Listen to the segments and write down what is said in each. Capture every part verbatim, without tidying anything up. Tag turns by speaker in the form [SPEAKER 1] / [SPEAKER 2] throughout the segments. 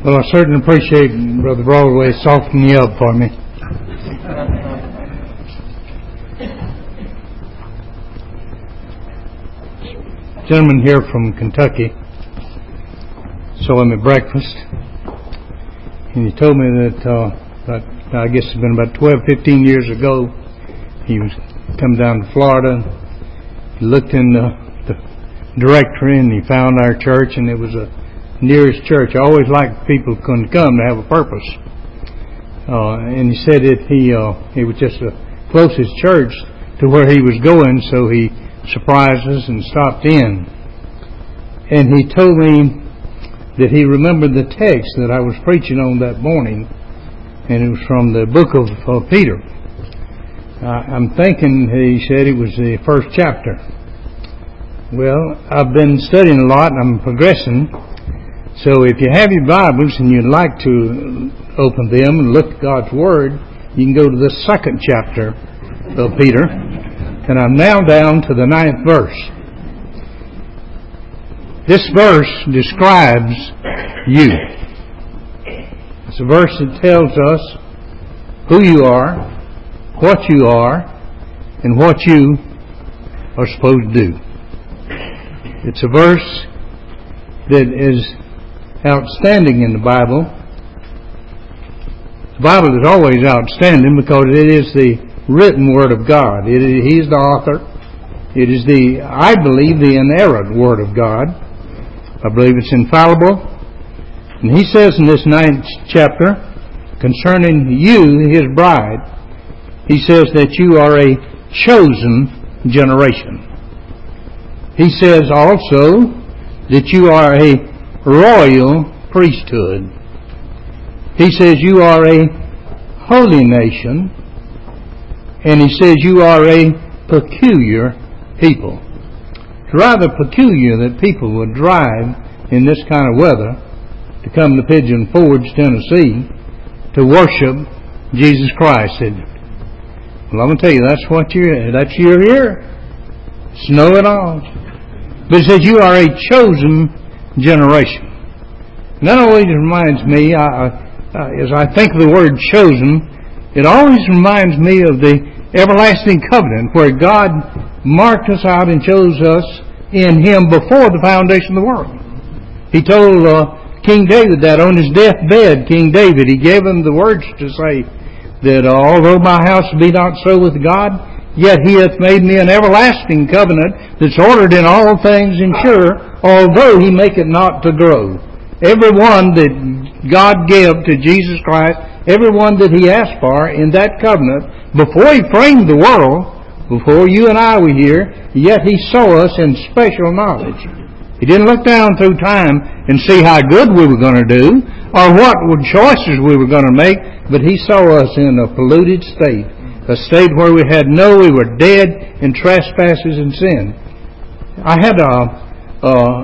[SPEAKER 1] Well, I certainly appreciate Brother Broadway softening you up for me. A gentleman here from Kentucky saw him at breakfast, and he told me that uh, about, I guess it's been about twelve, fifteen years ago, he was come down to Florida. He looked in the, the directory and he found our church, and it was a nearest church. I always liked people who couldn't come to have a purpose. Uh, and he said that he uh, it was just the closest church to where he was going, so he surprised us and stopped in. And he told me that he remembered the text that I was preaching on that morning, and it was from the book of uh, Peter. Uh, I'm thinking, he said, it was the first chapter. Well, I've been studying a lot, and I'm progressing. So if you have your Bibles and you'd like to open them and look at God's Word, you can go to the second chapter of Peter. And I'm now down to the ninth verse. This verse describes you. It's a verse that tells us who you are, what you are, and what you are supposed to do. It's a verse that is outstanding in the Bible. The Bible is always outstanding because it is the written Word of God. It is, He's the author. It is the, I believe, the inerrant Word of God. I believe it's infallible. And he says in this ninth chapter, concerning you, His bride, he says that you are a chosen generation. He says also that you are a royal priesthood. He says you are a holy nation, and he says you are a peculiar people. It's rather peculiar that people would drive in this kind of weather to come to Pigeon Forge, Tennessee, to worship Jesus Christ. And, well, I'm going to tell you, that's what you're, that's you're here. Snow and all. But it says you are a chosen generation. And that always reminds me, I, I, as I think of the word chosen, it always reminds me of the everlasting covenant where God marked us out and chose us in Him before the foundation of the world. He told uh, King David that on his deathbed, King David, he gave him the words to say that uh, although my house be not so with God, yet He hath made me an everlasting covenant that's ordered in all things and sure, although He make it not to grow. Every one that God gave to Jesus Christ, every one that He asked for in that covenant, before He framed the world, before you and I were here, yet He saw us in special knowledge. He didn't look down through time and see how good we were going to do, or what choices we were going to make, but He saw us in a polluted state. A state where we had no, we were dead in trespasses and sin. I had a, uh,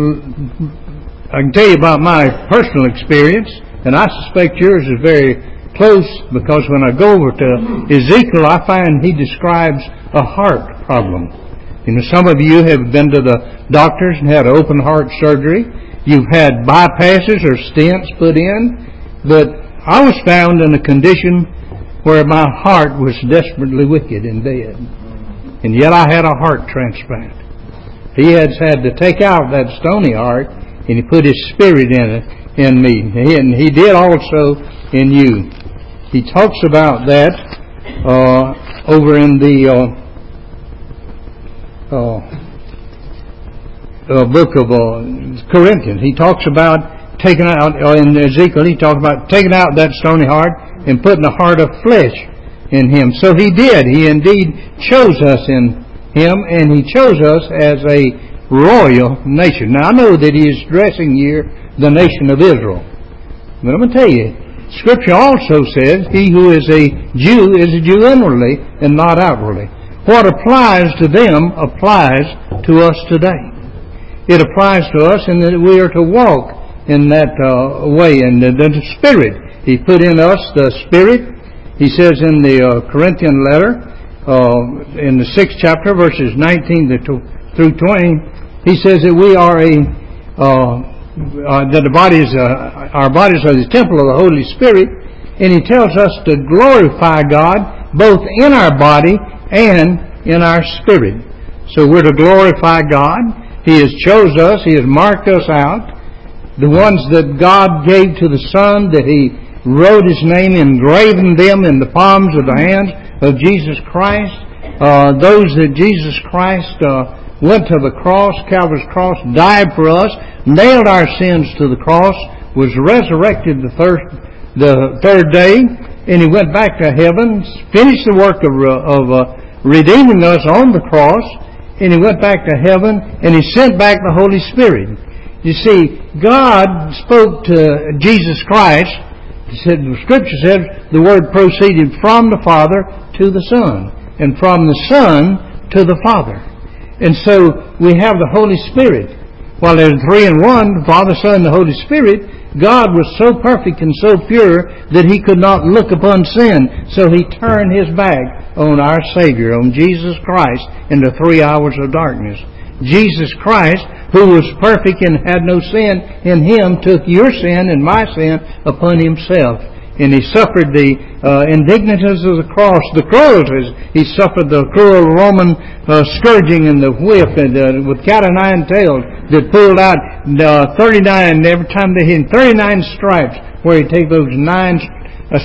[SPEAKER 1] I can tell you about my personal experience, and I suspect yours is very close, because when I go over to Ezekiel, I find he describes a heart problem. You know, some of you have been to the doctors and had open heart surgery. You've had bypasses or stents put in, but I was found in a condition where my heart was desperately wicked and dead. And yet I had a heart transplant. He has had to take out that stony heart, and He put His Spirit in it, in me. And He did also in you. He talks about that uh, over in the uh, uh, uh, book of uh, Corinthians. He talks about taking out, uh, in Ezekiel, he talks about taking out that stony heart and putting a heart of flesh in Him. So He did. He indeed chose us in Him, and He chose us as a royal nation. Now, I know that He is addressing here the nation of Israel. But I'm going to tell you, Scripture also says, He who is a Jew is a Jew inwardly and not outwardly. What applies to them applies to us today. It applies to us in that we are to walk in that uh, way. And the, the Spirit, He put in us the Spirit. He says in the uh, Corinthian letter, uh, in the sixth chapter, verses nineteen through twenty, he says that we are a uh, uh, that the bodies, uh, our bodies are the temple of the Holy Spirit, and He tells us to glorify God both in our body and in our spirit. So we're to glorify God. He has chose us. He has marked us out. The ones that God gave to the Son, that He wrote His name, engraven them in the palms of the hands of Jesus Christ. Uh, those that Jesus Christ uh, went to the cross, Calvary's cross, died for us, nailed our sins to the cross, was resurrected the third, the third day, and He went back to heaven, finished the work of, of uh, redeeming us on the cross, and He went back to heaven, and He sent back the Holy Spirit. You see, God spoke to Jesus Christ. Said, the Scripture says the Word proceeded from the Father to the Son, and from the Son to the Father. And so we have the Holy Spirit. While there's three in one, the Father, Son, and the Holy Spirit, God was so perfect and so pure that He could not look upon sin. So He turned His back on our Savior, on Jesus Christ, in the three hours of darkness. Jesus Christ, who was perfect and had no sin in Him, took your sin and my sin upon Himself. And He suffered the uh, indignities of the cross, the cruelties. He suffered the cruel Roman uh, scourging and the whip and, uh, with cat o' nine tails that pulled out uh, thirty-nine, every time they hit thirty-nine stripes, where He'd take those nine uh,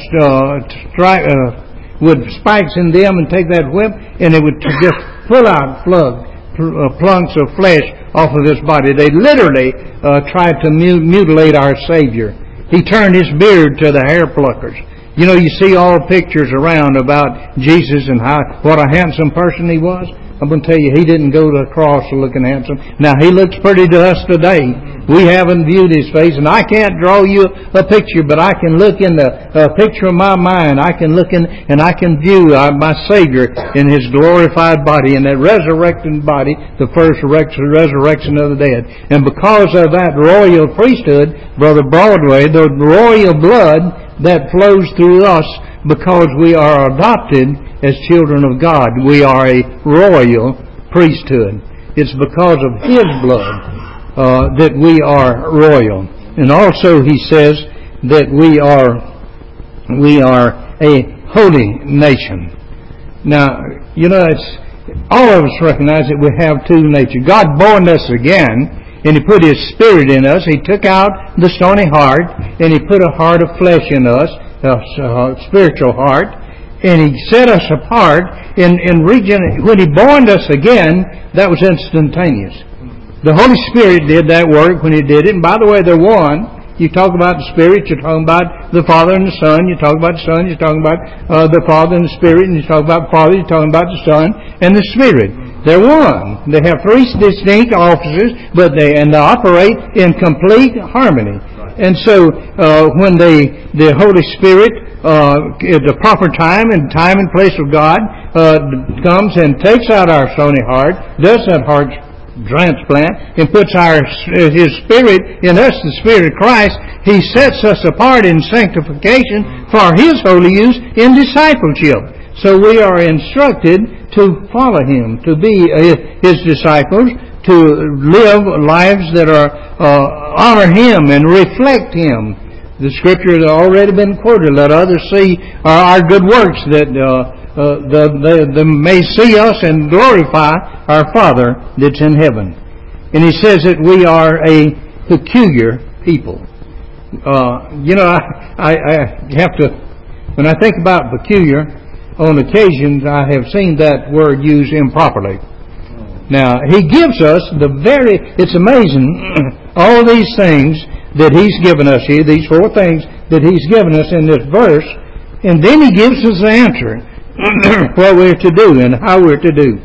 [SPEAKER 1] stri- uh, with spikes in them and take that whip, and it would just pull out plug, uh, plunks of flesh off of His body. They literally uh, tried to mu- mutilate our Savior. He turned His beard to the hair pluckers. You know, you see all pictures around about Jesus and how what a handsome person He was. I'm going to tell you, He didn't go to the cross looking handsome. Now, He looks pretty to us today. We haven't viewed His face, and I can't draw you a picture, but I can look in the uh, picture of my mind. I can look in, and I can view uh, my Savior in His glorified body, in that resurrected body, the first resurrection of the dead. And because of that royal priesthood, Brother Broadway, the royal blood that flows through us, because we are adopted as children of God. We are a royal priesthood. It's because of His blood uh, that we are royal. And also He says that we are we are a holy nation. Now, you know, it's all of us recognize that we have two natures. God born us again, and He put His Spirit in us. He took out the stony heart, and He put a heart of flesh in us, a, a spiritual heart, and He set us apart. In, in region, when He born us again, that was instantaneous. The Holy Spirit did that work when He did it. And by the way, they're one. You talk about the Spirit, you're talking about the Father and the Son. You talk about the Son, you're talking about uh, the Father and the Spirit. And you talk about the Father, you're talking about the Son and the Spirit. They're one. They have three distinct offices, but they and they operate in complete harmony. And so, uh, when they, the Holy Spirit, uh, at the proper time and time and place of God, uh, comes and takes out our stony heart, does that heart transplant, and puts our His Spirit in us, the Spirit of Christ. He sets us apart in sanctification for His holy use in discipleship. So we are instructed to follow Him, to be His disciples, to live lives that are uh, honor Him and reflect Him. The Scripture has already been quoted. Let others see our, our good works, that uh, uh, the, the, the may see us and glorify our Father that's in heaven. And He says that we are a peculiar people. Uh, you know, I, I, I have to, when I think about peculiar, on occasions I have seen that word used improperly. Now, He gives us the very, it's amazing, all these things that He's given us here, these four things that He's given us in this verse, and then He gives us the answer, what we're to do and how we're to do.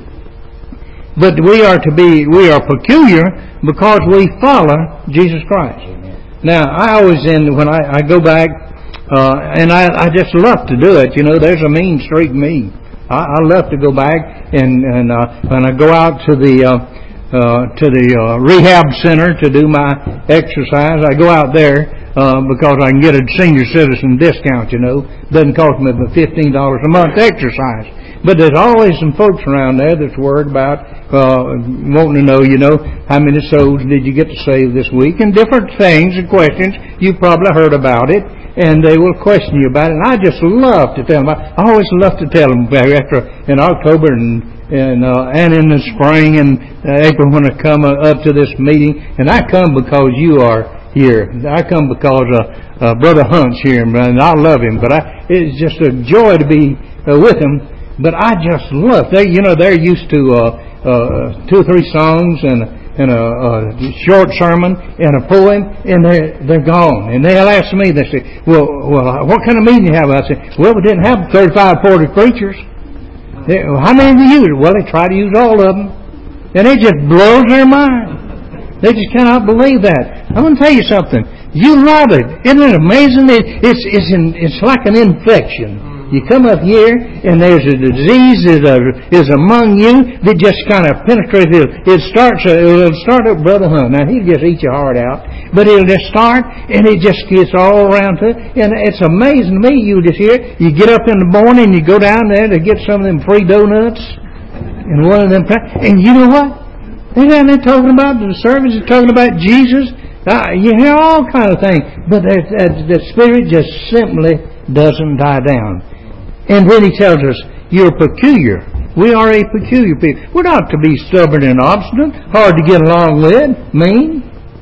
[SPEAKER 1] But we are to be, we are peculiar because we follow Jesus Christ. Now, I always, in when I, I go back, uh, and I, I just love to do it, you know, there's a mean streak in me. I, I love to go back and and uh, when I go out to the uh, uh, to the uh, rehab center to do my exercise, I go out there uh, because I can get a senior citizen discount. You know, doesn't cost me but fifteen dollars a month to exercise. But there's always some folks around there that's worried about, uh, wanting to know, you know, how many souls did you get to save this week? And different things and questions. You've probably heard about it. And they will question you about it. And I just love to tell them. I always love to tell them after, in October and, and, uh, and in the spring and uh, April when I come up to this meeting. And I come because you are here. I come because uh, uh, Brother Hunt's here, and I love him. But I, it's just a joy to be uh, with him. But I just love, they, you know, they're used to uh, uh, two or three songs and and a, a short sermon and a poem, and they're, they're gone. And they'll ask me, they say, well, well, what kind of meeting do you have? I say, well, we didn't have thirty-five, forty preachers. They, well, how many do you use? Well, they try to use all of them. And it just blows their mind. They just cannot believe that. I'm going to tell you something. You love it. Isn't it amazing? It, it's, it's, in, it's like an infection. You come up here, and there's a disease that is among you that just kind of penetrates it. It starts, it'll start up Brother Hunt. Now, he'll just eat your heart out. But it'll just start, and it just gets all around to it. And it's amazing to me. You just hear, you get up in the morning, you go down there to get some of them free donuts. And one of them, and you know what? They're down there talking about the service, they're talking about Jesus. Uh, you hear all kind of things. But that, that, the Spirit just simply doesn't die down. And then he tells us, you're peculiar. We are a peculiar people. We're not to be stubborn and obstinate, hard to get along with, mean.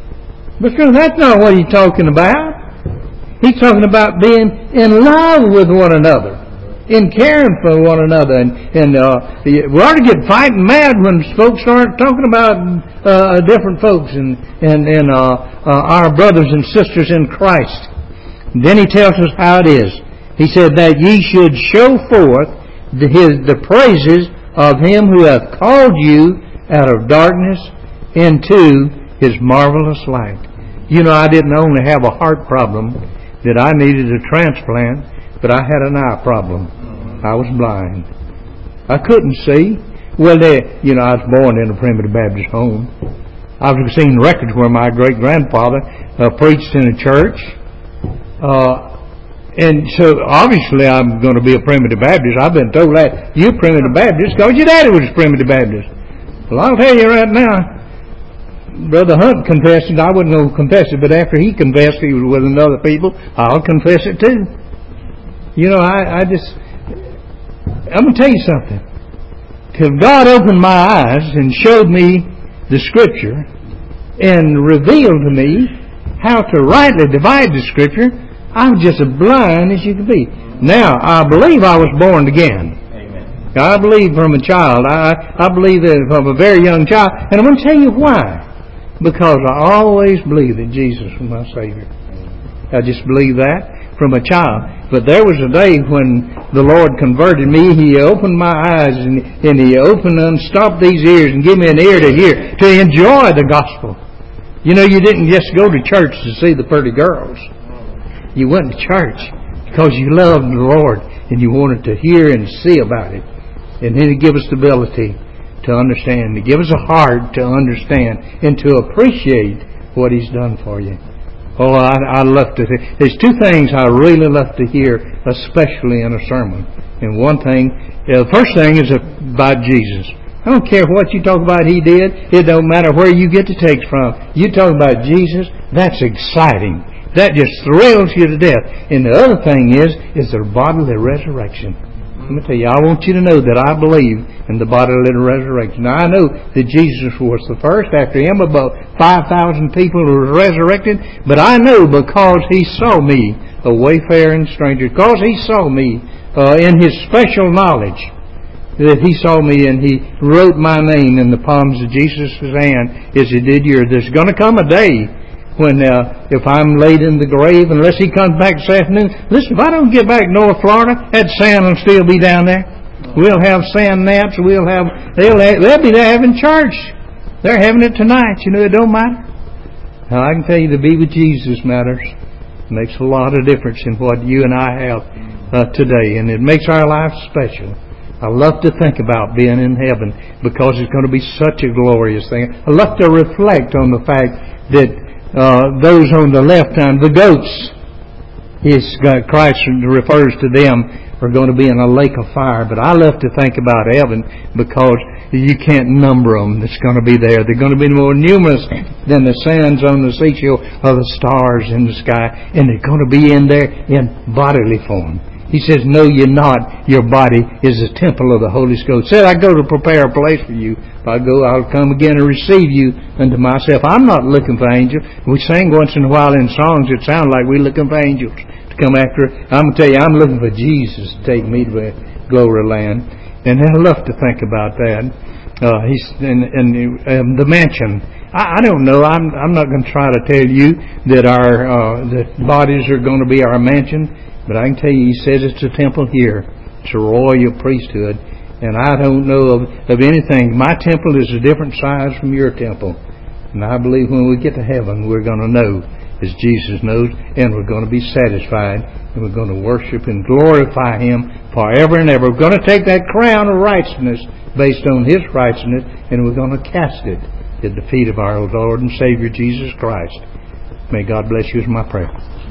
[SPEAKER 1] But that's not what he's talking about. He's talking about being in love with one another, in caring for one another. And, and uh, we ought to get fighting mad when folks start talking about uh, different folks and, and, and uh, uh, our brothers and sisters in Christ. And then he tells us how it is. He said that ye should show forth the, his, the praises of Him who hath called you out of darkness into His marvelous light. You know, I didn't only have a heart problem that I needed a transplant, but I had an eye problem. I was blind. I couldn't see. Well, they, you know, I was born in a primitive Baptist home. I've seen records where my great-grandfather uh, preached in a church. Uh, And so, obviously, I'm going to be a primitive Baptist. I've been told that. You're primitive Baptist because your daddy was a primitive Baptist. Well, I'll tell you right now, Brother Hunt confessed it. I wasn't going to confess it, but after he confessed he was with another people, I'll confess it too. You know, I, I just... I'm going to tell you something. Till God opened my eyes and showed me the Scripture and revealed to me how to rightly divide the Scripture, I was just as blind as you could be. Now, I believe I was born again. Amen. I believe from a child. I, I believe that from a very young child. And I'm going to tell you why. Because I always believed that Jesus was my Savior. I just believed that from a child. But there was a day when the Lord converted me. He opened my eyes and, and He opened and unstopped these ears and gave me an ear to hear, to enjoy the gospel. You know, you didn't just go to church to see the pretty girls. You went to church because you loved the Lord and you wanted to hear and see about it. And then He gave us the ability to understand, to give us a heart to understand and to appreciate what He's done for you. Oh, I, I love to hear. There's two things I really love to hear, especially in a sermon. And one thing, the first thing is about Jesus. I don't care what you talk about He did. It don't matter where you get the text from. You talk about Jesus, that's exciting. That just thrills you to death. And the other thing is, is the bodily resurrection. Let me tell you, I want you to know that I believe in the bodily resurrection. Now, I know that Jesus was the first. After Him, about five thousand people were resurrected. But I know because He saw me, a wayfaring stranger, because He saw me uh, in His special knowledge, that He saw me and He wrote my name in the palms of Jesus' hand as He did yours. There's going to come a day when, uh, if I'm laid in the grave, unless He comes back this afternoon, listen, if I don't get back to North Florida, that sand will still be down there. We'll have sand naps. We'll have, they'll, have, they'll be there having church. They're having it tonight. You know, it don't matter. Now, I can tell you to be with Jesus matters. It makes a lot of difference in what you and I have uh, today. And it makes our life special. I love to think about being in heaven because it's going to be such a glorious thing. I love to reflect on the fact that Uh, those on the left hand, the goats, is uh, Christ refers to them are going to be in a lake of fire. But I love to think about heaven because you can't number them that's going to be there. They're going to be more numerous than the sands on the seashore or the stars in the sky. And they're going to be in there in bodily form. He says, know ye not your body is the temple of the Holy Ghost. Said, I go to prepare a place for you. If I go, I'll come again and receive you unto myself. I'm not looking for angels. We sing once in a while in songs that sound like we're looking for angels to come after. I'm going to tell you, I'm looking for Jesus to take me to the glory land. And I love to think about that. Uh, he's in, in um, the mansion. I, I don't know. I'm, I'm not going to try to tell you that our uh, that bodies are going to be our mansion. But I can tell you, he says it's a temple here. It's a royal priesthood. And I don't know of, of anything. My temple is a different size from your temple. And I believe when we get to heaven, we're going to know as Jesus knows. And we're going to be satisfied. And we're going to worship and glorify Him forever and ever. We're going to take that crown of righteousness based on His righteousness. And we're going to cast it at the feet of our Lord and Savior Jesus Christ. May God bless you is my prayer.